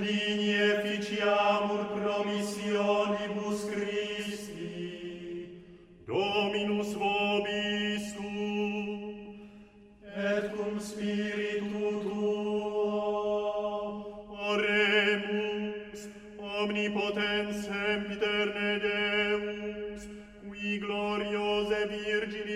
inclini efficiamur promissionibus Christi. Dominus vobiscum, Et cum spiritu tuo. oremus, omnipotens sempiterne